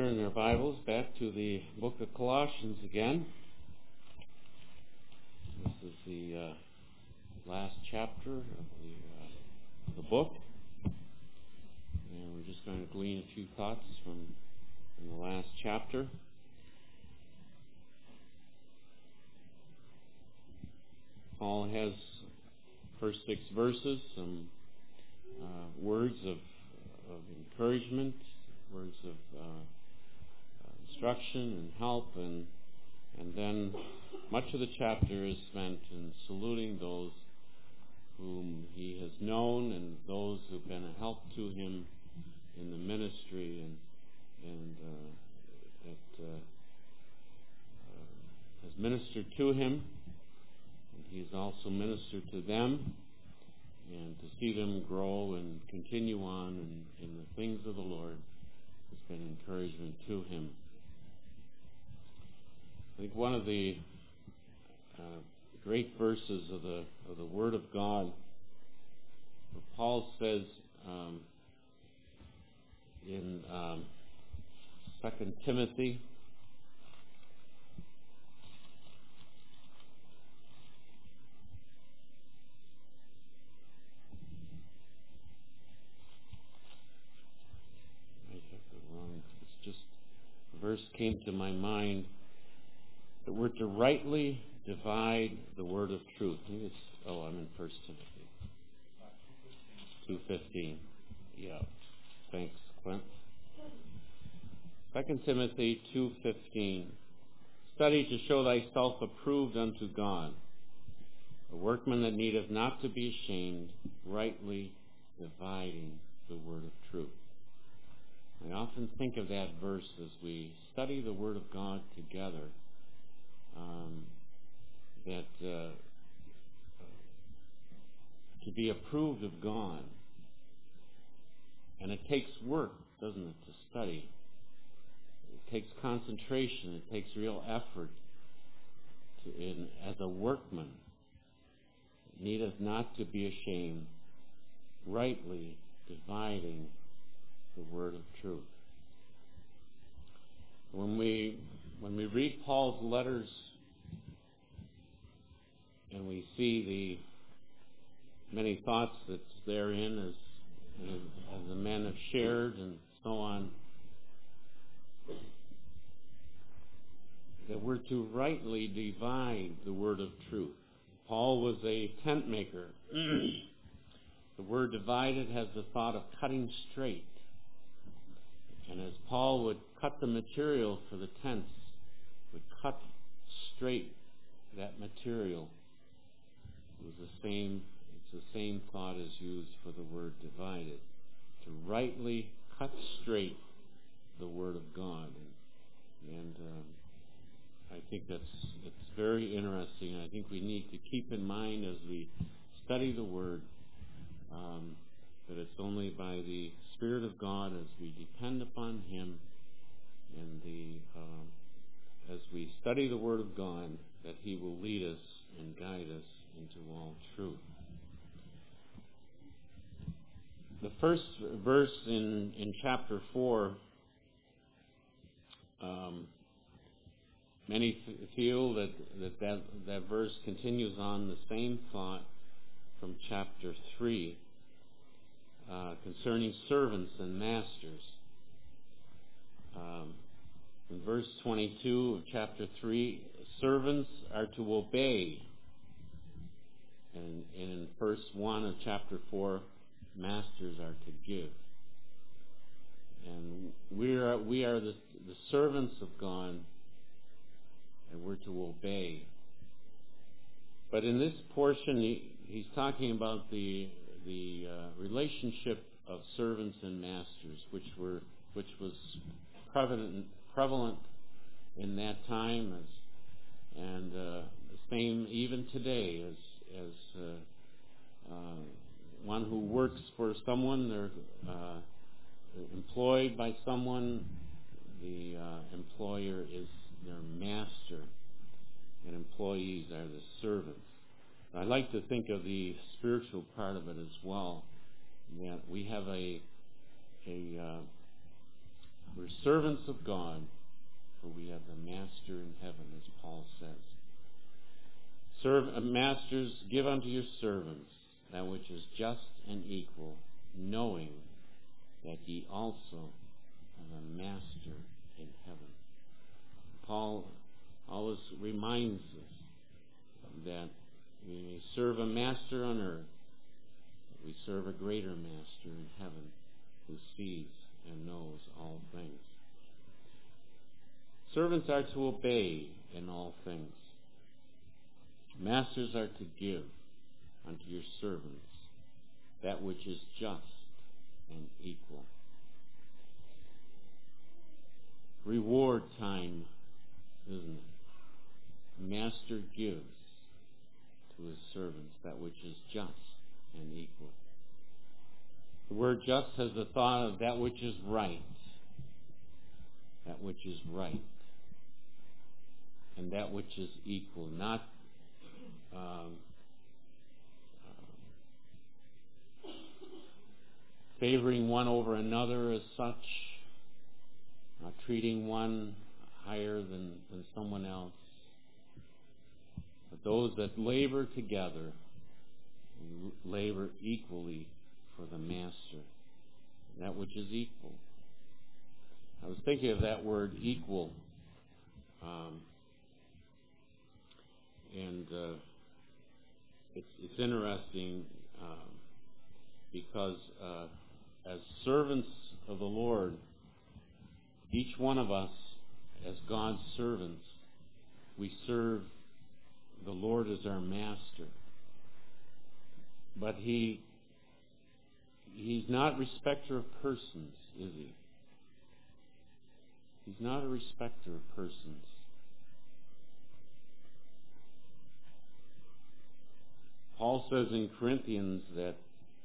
turn our Bibles back to the book of Colossians again. This is the last chapter of the book, and we're just going to glean a few thoughts from the last chapter. Paul has first 6 verses, some words of encouragement, words of instruction and help, and then much of the chapter is spent in saluting those whom he has known and those who've been a help to him in the ministry and that has ministered to him, and he has also ministered to them, and to see them grow and continue on in the things of the Lord has been encouragement to him. I think one of the great verses of the Word of God, where Paul says in 2 Timothy, verse came to my mind, that we're to rightly divide the word of truth. I'm in 1 Timothy 2:15. Yeah, thanks, Clint. 2 Timothy 2:15. Study to show thyself approved unto God, a workman that needeth not to be ashamed, rightly dividing the word of truth. I often think of that verse as we study the Word of God together, that to be approved of God, and it takes work, doesn't it, to study. It takes concentration, it takes real effort as a workman. It needeth not to be ashamed, rightly dividing the word of truth. When we read Paul's letters and we see the many thoughts that's therein as the men have shared and so on, that we're to rightly divide the word of truth. Paul was a tent maker. The word divided has the thought of cutting straight. And as Paul would cut the material for the tents, would cut straight that material, it's the same thought as used for the word divided. To rightly cut straight the word of God. And I think it's very interesting. I think we need to keep in mind as we study the word that it's only by the Spirit of God, as we depend upon Him, and as we study the Word of God, that He will lead us and guide us into all truth. The first verse in chapter 4, many feel that verse continues on the same thought from chapter 3. Concerning servants and masters. In verse 22 of chapter 3, servants are to obey. And in verse 1 of chapter 4, masters are to give. And we are the servants of God, and we're to obey. But in this portion, he's talking about the relationship of servants and masters, which was prevalent in that time, and the same even today as one who works for someone, they're employed by someone. The employer is their master, and employees are the servants. I like to think of the spiritual part of it as well, that we have a We're servants of God, for we have the Master in heaven, as Paul says. Masters, give unto your servants that which is just and equal, knowing that ye also have a Master in heaven. Paul always reminds us that we may serve a master on earth, but we serve a greater master in heaven who sees and knows all things. Servants are to obey in all things. Masters are to give unto your servants that which is just and equal. Reward time, isn't it? Master gives to his servants that which is just and equal. The word just has the thought of that which is right. That which is right. And that which is equal. Not favoring one over another as such. Not treating one higher than someone else. But those that labor together labor equally for the Master. That which is equal. I was thinking of that word equal. And it's interesting because as servants of the Lord, each one of us, as God's servants, we serve the Lord as our Master. But He's not a respecter of persons, is He? He's not a respecter of persons. Paul says in Corinthians that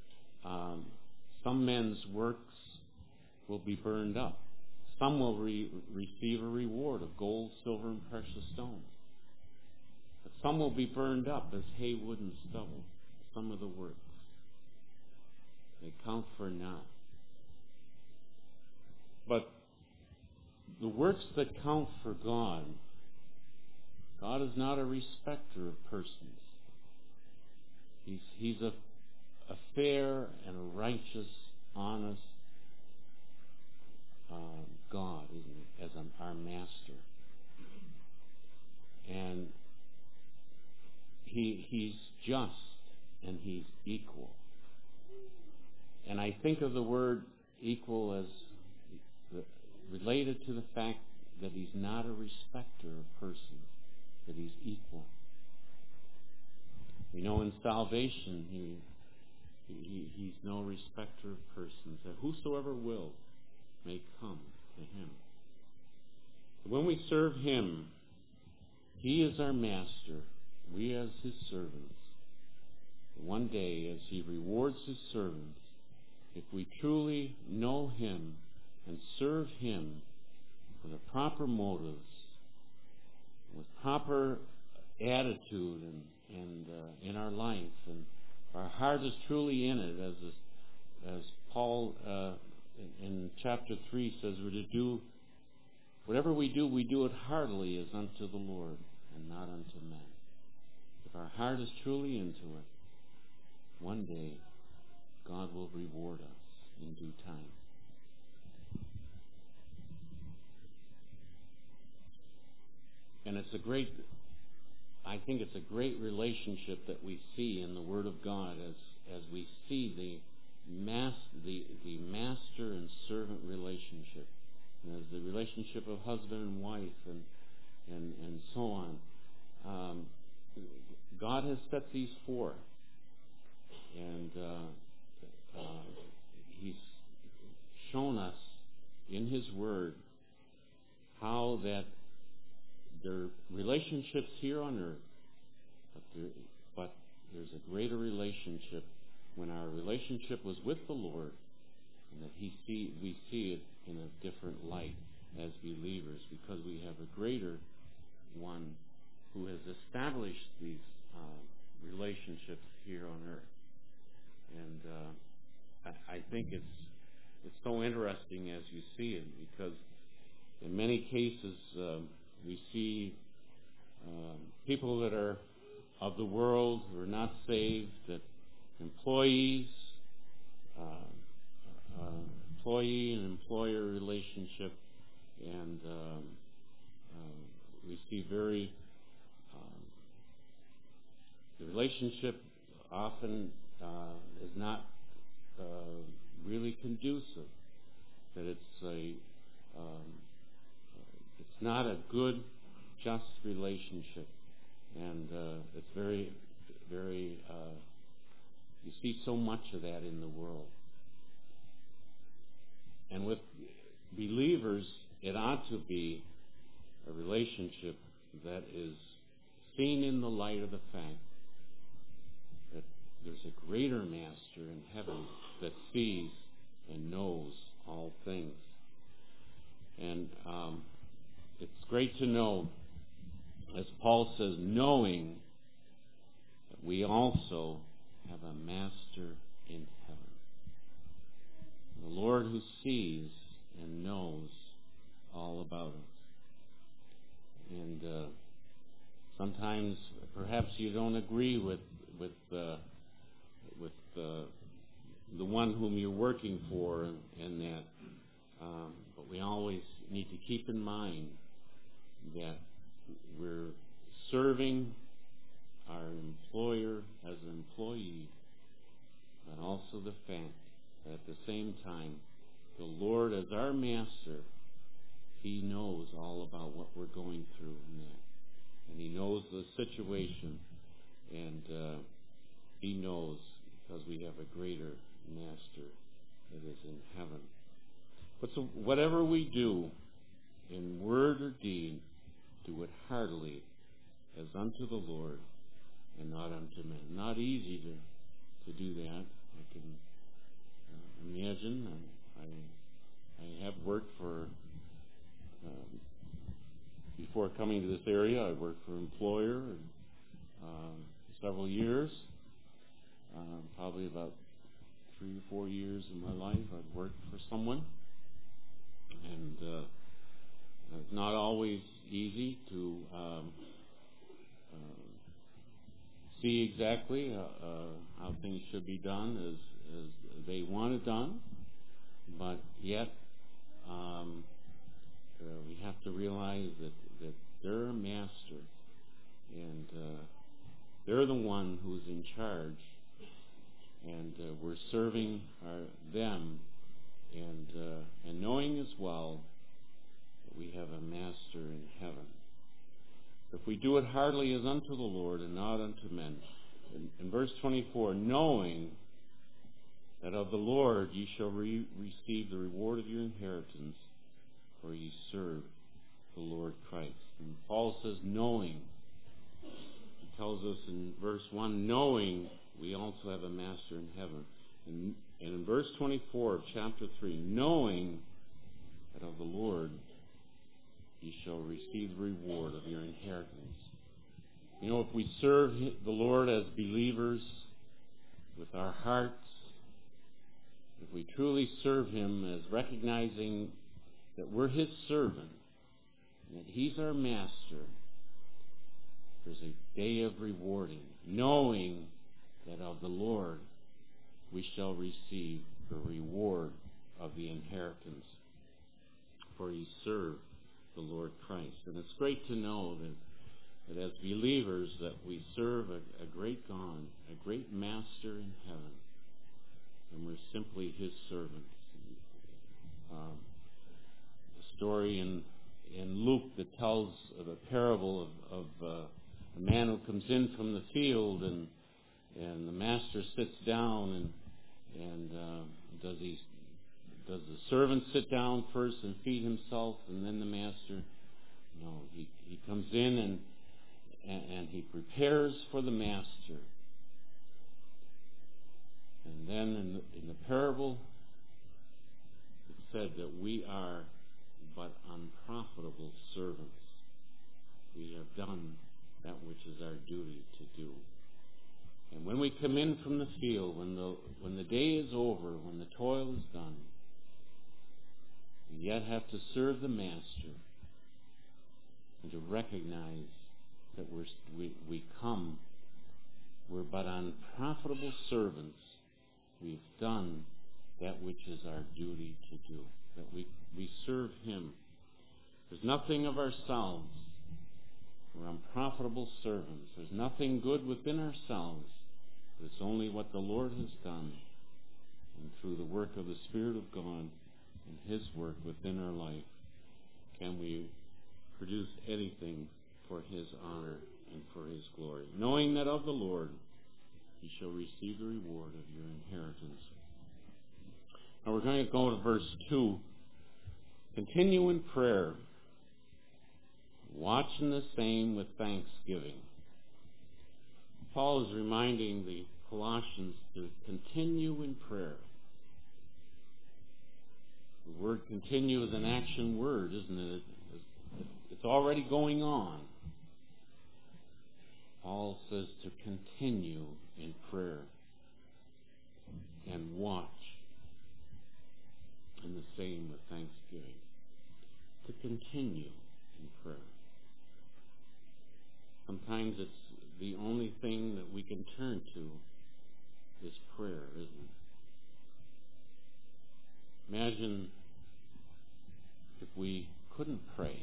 some men's works will be burned up. Some will receive a reward of gold, silver, and precious stones. But some will be burned up as hay, wood, and stubble. Some of the works. They count for naught. But the works that count for God, God is not a respecter of persons. He's a fair and a righteous, honest God, isn't he, as our Master. And He's just and He's equal. And I think of the word equal as related to the fact that He's not a respecter of persons, that He's equal. We know in salvation He's no respecter of persons, that whosoever will may come to Him. When we serve Him, He is our Master, we as His servants. One day, as He rewards His servants, if we truly know Him and serve Him with the proper motives, with proper attitude and in our life, and our heart is truly in it, as Paul in chapter 3 says, we're to do whatever we do it heartily as unto the Lord and not unto men. If our heart is truly into it, one day God will reward us in due time. And I think it's a great relationship that we see in the Word of God as we see the master and servant relationship, and as the relationship of husband and wife and so on. God has set these forth, and He's shown us in His Word how that there are relationships here on earth, but there's a greater relationship when our relationship was with the Lord, and that we see it in a different light as believers, because we have a greater one who has established these relationships here on earth. And I think it's so interesting as you see it, because in many cases we see people that are of the world who are not saved, that employee and employer relationship, and we see the relationship often is not really conducive. That it's not a good, just relationship, and it's very, very. You see so much of that in the world, and with believers, it ought to be a relationship that is seen in the light of the fact that there's a greater master in heaven that sees and knows all things. And it's great to know, as Paul says, knowing that we also have a master in heaven. The Lord who sees and knows all about us. And sometimes perhaps you don't agree with the one whom you're working for and that, but we always need to keep in mind that we're serving our employer as an employee, but also the fact that at the same time, the Lord as our master, He knows all about what we're going through in that. And He knows the situation, and He knows because we have a greater master that is in heaven. But so whatever we do, in word or deed, do it heartily as unto the Lord and not unto men. Not easy to do that. I can imagine. I have worked for, before coming to this area, I worked for an employer several years. Probably about 3 or 4 years in my life I'd worked for someone. And it's not always easy to see exactly how things should be done as they want it done, but yet we have to realize that they're a master, and they're the one who's in charge, and we're serving them, and knowing as well that we have a master in heaven. If we do it heartily as unto the Lord and not unto men. In verse 24, knowing that of the Lord ye shall receive the reward of your inheritance, for ye serve the Lord Christ. And Paul says knowing. He tells us in verse 1, knowing we also have a master in heaven. And in verse 24 of chapter 3, knowing that of the Lord ye shall receive the reward of your inheritance. You know, if we serve the Lord as believers with our hearts, if we truly serve Him as recognizing that we're His servant, that He's our master, there's a day of rewarding, knowing that of the Lord we shall receive the reward of the inheritance, for ye serve the Lord Christ. And it's great to know that as believers that we serve a great God, a great master in heaven, and we're simply His servants. The story in Luke that tells of a parable of a man who comes in from the field, and the master sits down, and does the servant sit down first and feed himself, and then the master? No, he comes in and he prepares for the master. And then in the parable, it said that we are but unprofitable servants. We have done that which is our duty to do. And when we come in from the field, when the day is over, when the toil is done, and yet have to serve the Master, and to recognize that we're but unprofitable servants. We've done that which is our duty to do, that we serve Him. There's nothing of ourselves. We're unprofitable servants. There's nothing good within ourselves. It's only what the Lord has done, and through the work of the Spirit of God and His work within our life can we produce anything for His honor and for His glory, knowing that of the Lord you shall receive the reward of your inheritance. Now we're going to go to verse 2. Continue in prayer, watching the same with thanksgiving. Paul is reminding the Colossians to continue in prayer. The word continue is an action word, isn't it? It's already going on. Paul says to continue in prayer and watch, and the same with thanksgiving. To continue in prayer. Sometimes it's the only thing that we can turn to is prayer, isn't it? Imagine if we couldn't pray.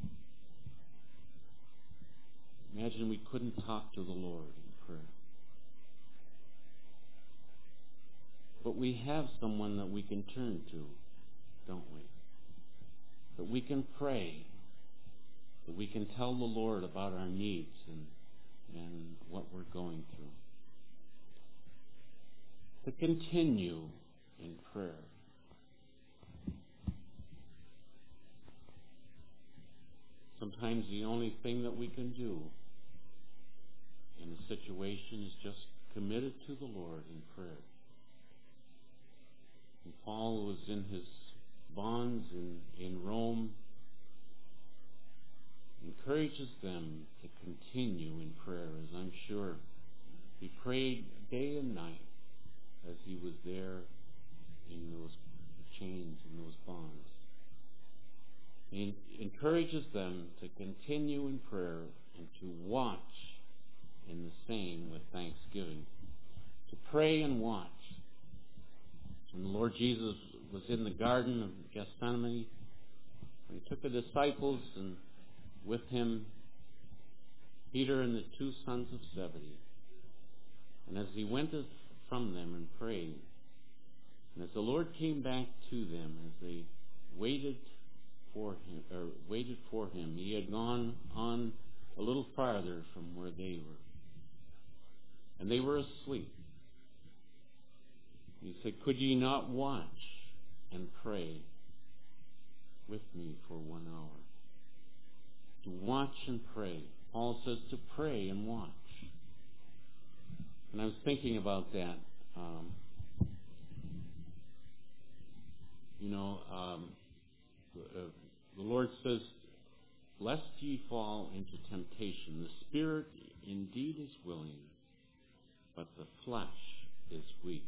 Imagine we couldn't talk to the Lord in prayer. But we have someone that we can turn to, don't we? That we can pray, that we can tell the Lord about our needs and what we're going through. To continue in prayer. Sometimes the only thing that we can do in a situation is just commit it to the Lord in prayer. And Paul was in his bonds in Rome, encourages them to continue in prayer, as I'm sure he prayed day and night as he was there in those chains and those bonds. He encourages them to continue in prayer and to watch in the same with thanksgiving. To pray and watch. When the Lord Jesus was in the Garden of Gethsemane, when he took the disciples and with him Peter and the two sons of Zebedee, and as he went from them and prayed, and as the Lord came back to them as they waited for him, he had gone on a little farther from where they were, and they were asleep. He said, "Could ye not watch and pray with me for 1 hour?" To watch and pray. Paul says to pray and watch. And I was thinking about that. The Lord says, "Lest ye fall into temptation. The spirit indeed is willing, but the flesh is weak."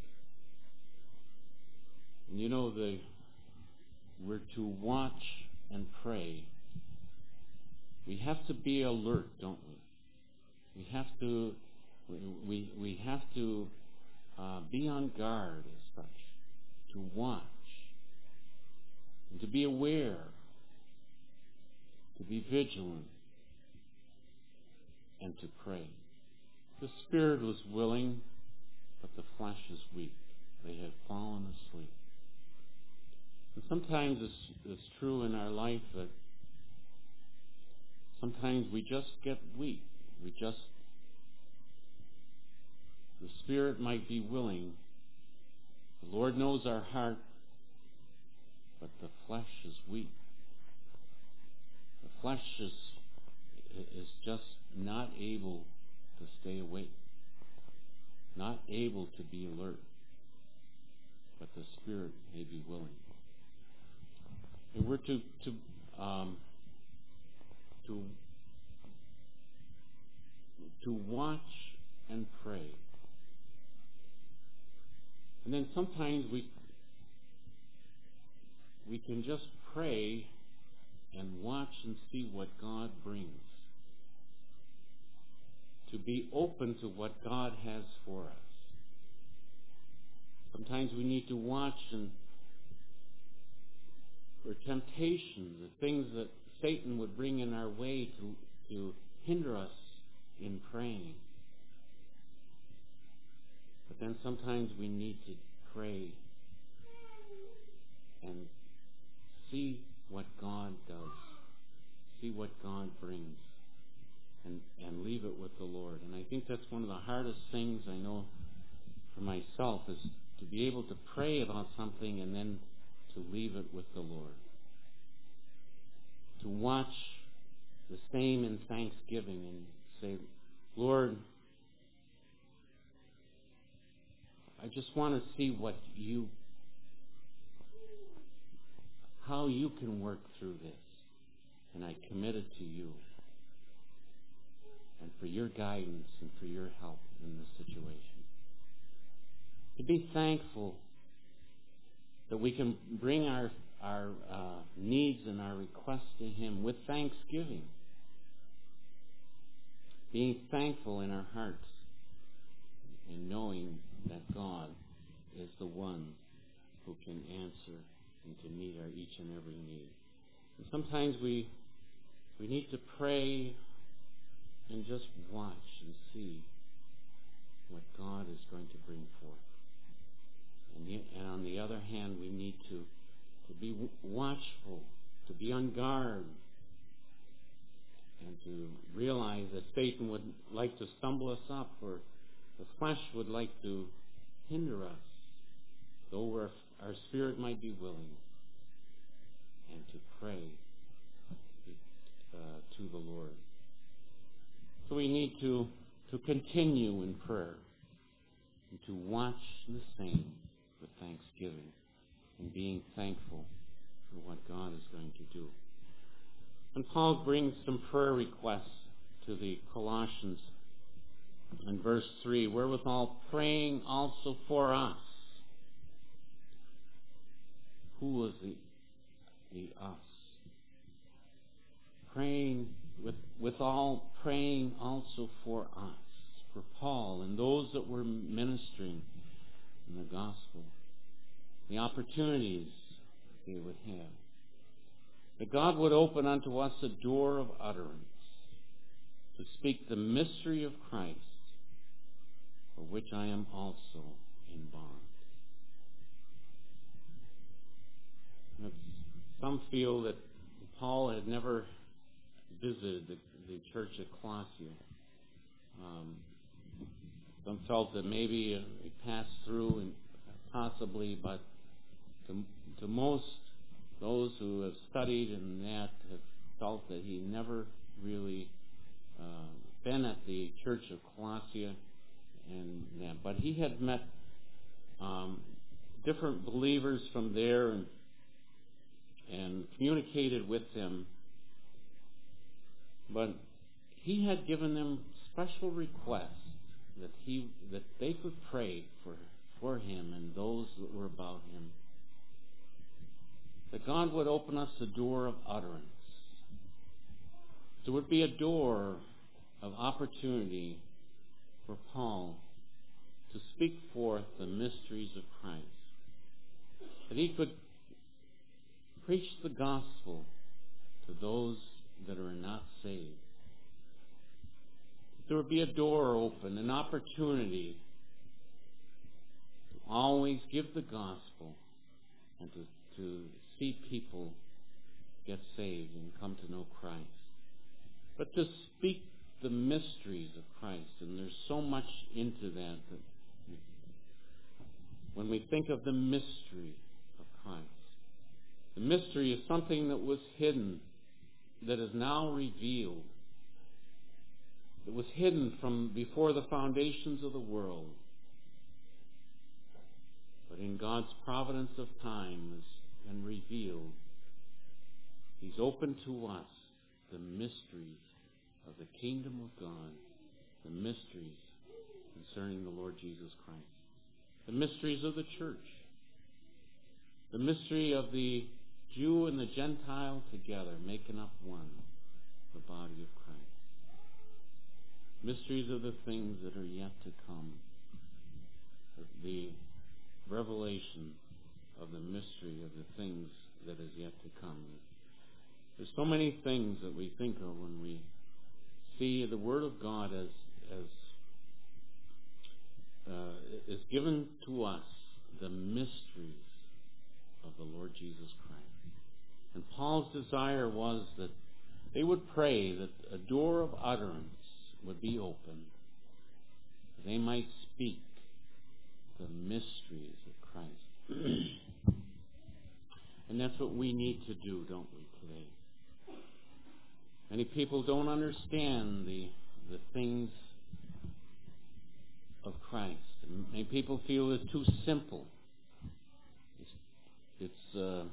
And we're to watch and pray. We have to be alert, don't we? We have to be on guard as such, to watch and to be aware, to be vigilant, and to pray. The spirit was willing, but the flesh is weak. They have fallen asleep. And sometimes it's true in our life that sometimes we just get weak. The spirit might be willing. The Lord knows our heart, but the flesh is weak. The flesh is just not able to stay awake, not able to be alert, but the spirit may be willing. And we're to watch and pray. And then sometimes we can just pray and watch and see what God brings. To be open to what God has for us. Sometimes we need to watch for temptation, the things that Satan would bring in our way to hinder us in praying. But then sometimes we need to pray and see what God does, see what God brings, and leave it with the Lord. And I think that's one of the hardest things I know for myself, is to be able to pray about something and then to leave it with the Lord. To watch the same in thanksgiving and say, Lord, I just want to see how you can work through this. And I commit it to you. And for your guidance and for your help in this situation. To be thankful that we can bring our needs and our requests to Him with thanksgiving. Being thankful in our hearts and knowing that God is the one who can answer and to meet our each and every need. And sometimes we need to pray and just watch and see what God is going to bring forth. And on the other hand, we need to be watchful, to be on guard, and to realize that Satan would like to stumble us up, or the flesh would like to hinder us, though our spirit might be willing, and to pray to the Lord. So we need to continue in prayer and to watch the same with thanksgiving and being thankful for what God is going to do. And Paul brings some prayer requests to the Colossians in verse 3, wherewithal praying also for us. Who was the us? Praying withal praying also for us, for Paul and those that were ministering in the gospel, the opportunities they would have. That God would open unto us a door of utterance to speak the mystery of Christ, for which I am also in bond. Some feel that Paul had never visited the church at Colossae. Some felt that maybe he passed through, and possibly, but to most, those who have studied and that have felt that he never really been at the church of Colossae, and that. But he had met different believers from there and communicated with them. But he had given them special requests that they could pray for him and those that were about him. That God would open us a door of utterance. There would be a door of opportunity for Paul to speak forth the mysteries of Christ. That he could preach the gospel to those that are not saved. There would be a door open, an opportunity to always give the gospel and to see people get saved and come to know Christ. But to speak the mysteries of Christ, and there's so much into that when we think of the mystery of Christ. The mystery is something that was hidden, that is now revealed. It was hidden from before the foundations of the world. But in God's providence of time and revealed, He's opened to us the mysteries of the kingdom of God, the mysteries concerning the Lord Jesus Christ, the mysteries of the church, the mystery of the Jew and the Gentile together, making up one, the body of Christ. Mysteries of the things that are yet to come. The revelation of the mystery of the things that is yet to come. There's so many things that we think of when we see the Word of God as is given to us the mysteries of the Lord Jesus Christ. And Paul's desire was that they would pray that a door of utterance would be opened, that they might speak the mysteries of Christ. And that's what we need to do, don't we, today? Many people don't understand the things of Christ. Many people feel it's too simple. It's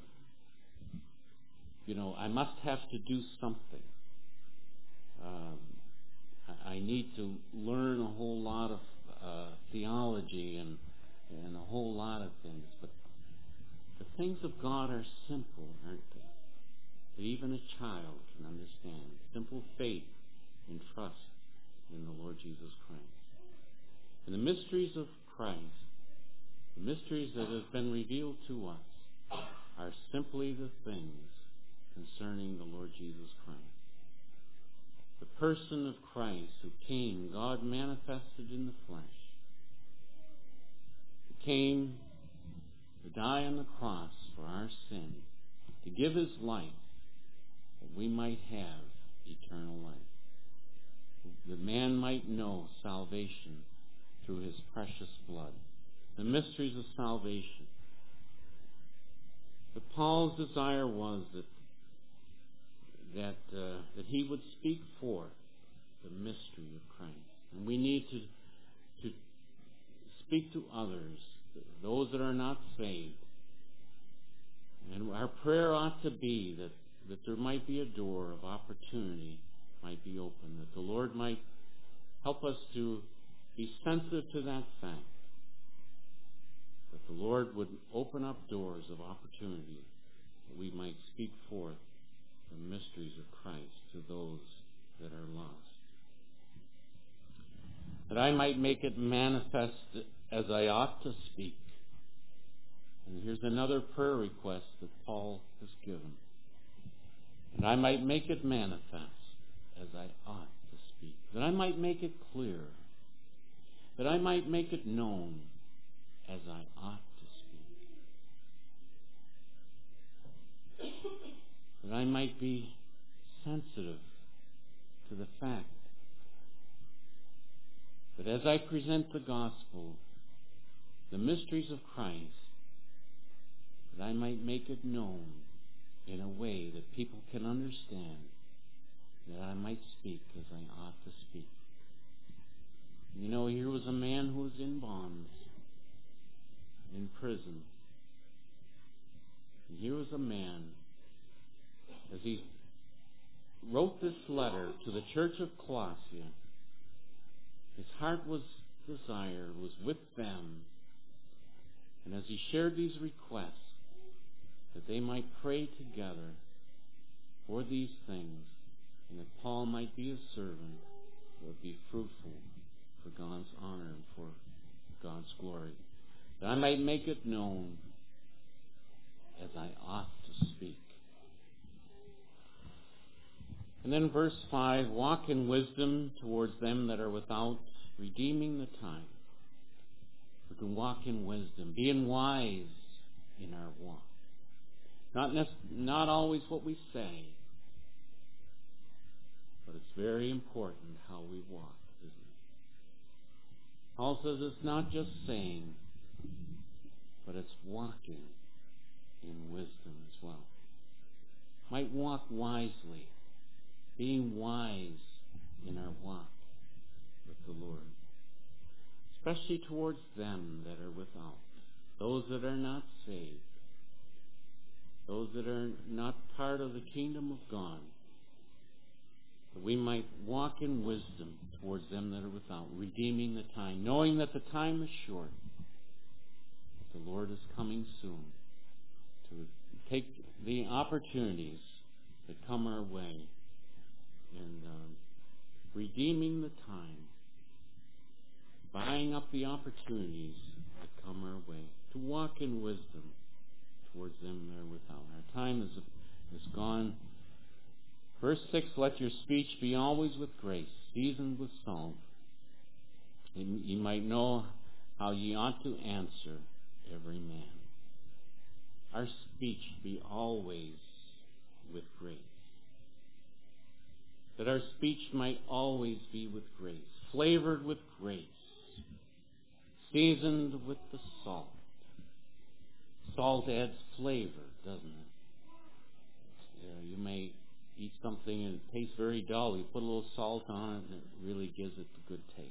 I must have to do something. I need to learn a whole lot of theology and a whole lot of things. But the things of God are simple, aren't they? That even a child can understand. Simple faith and trust in the Lord Jesus Christ. And the mysteries of Christ, the mysteries that have been revealed to us, are simply the things concerning the Lord Jesus Christ. The person of Christ who came, God manifested in the flesh. He came to die on the cross for our sin, to give his life that we might have eternal life. That man might know salvation through his precious blood. The mysteries of salvation. But Paul's desire was that he would speak forth the mystery of Christ. And we need to speak to others, those that are not saved. And our prayer ought to be that there might be a door of opportunity might be open, that the Lord might help us to be sensitive to that fact, that the Lord would open up doors of opportunity, that we might speak forth the mysteries of Christ to those that are lost. That I might make it manifest as I ought to speak. And here's another prayer request that Paul has given. And I might make it manifest as I ought to speak. That I might make it clear. That I might make it known as I ought to speak. That I might be sensitive to the fact that as I present the gospel, the mysteries of Christ, that I might make it known in a way that people can understand, that I might speak as I ought to speak. You know, here was a man who was in bonds, in prison. And here was a man, as he wrote this letter to the church of Colossia, his heart was desire, was with them. And as he shared these requests, that they might pray together for these things, and that Paul might be a servant that would be fruitful for God's honor and for God's glory. That I might make it known as I ought to speak. And then verse 5, walk in wisdom towards them that are without, redeeming the time. We can walk in wisdom, being wise in our walk. Not always what we say, but it's very important how we walk, isn't it? Paul says it's not just saying, but it's walking in wisdom as well. Might walk wisely, being wise in our walk with the Lord, especially towards them that are without, those that are not saved, those that are not part of the kingdom of God, that we might walk in wisdom towards them that are without, redeeming the time, knowing that the time is short, that the Lord is coming soon take the opportunities that come our way and redeeming the time, buying up the opportunities that come our way to walk in wisdom towards them that are without. Our time is gone. Verse 6, let your speech be always with grace, seasoned with salt. Ye might know how ye ought to answer every man. Our speech be always with grace. That our speech might always be with grace, flavored with grace, seasoned with the salt. Salt adds flavor, doesn't it? You may eat something and it tastes very dull. You put a little salt on it and it really gives it a good taste.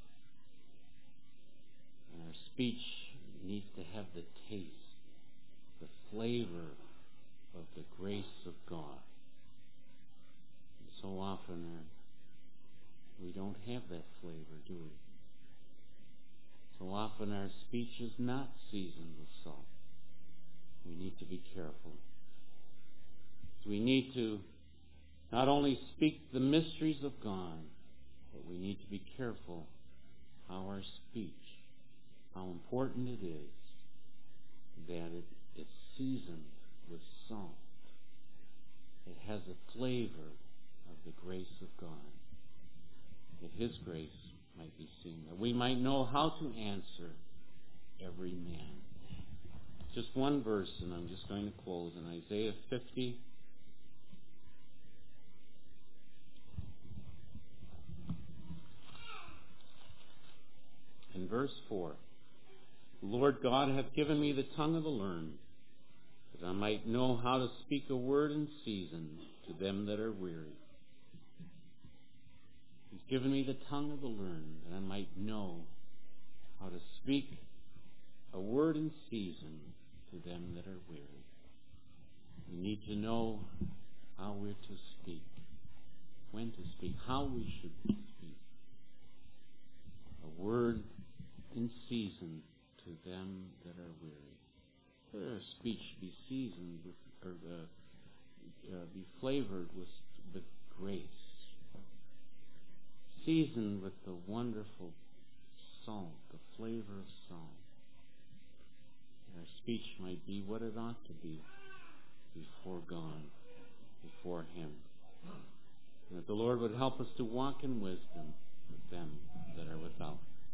And our speech needs to have the taste, the flavor of the grace of God. And so often we don't have that flavor, do we? So often our speech is not seasoned with salt. We need to be careful. We need to not only speak the mysteries of God, but we need to be careful how our speech, how important it is that it's seasoned with salt. It has a flavor of the grace of God, that His grace might be seen, that we might know how to answer every man. Just one verse, and I'm just going to close in Isaiah 50. In verse 4, the Lord God hath given me the tongue of the learned, that I might know how to speak a word in season to them that are weary. He's given me the tongue of the learned, that I might know how to speak a word in season to them that are weary. We need to know how we're to speak, when to speak, how we should speak. A word in season to them that are weary. Let our speech be seasoned with, or be flavored with grace, seasoned with the wonderful salt, the flavor of salt. Our speech might be what it ought to be before God, before Him. And that the Lord would help us to walk in wisdom with them that are without.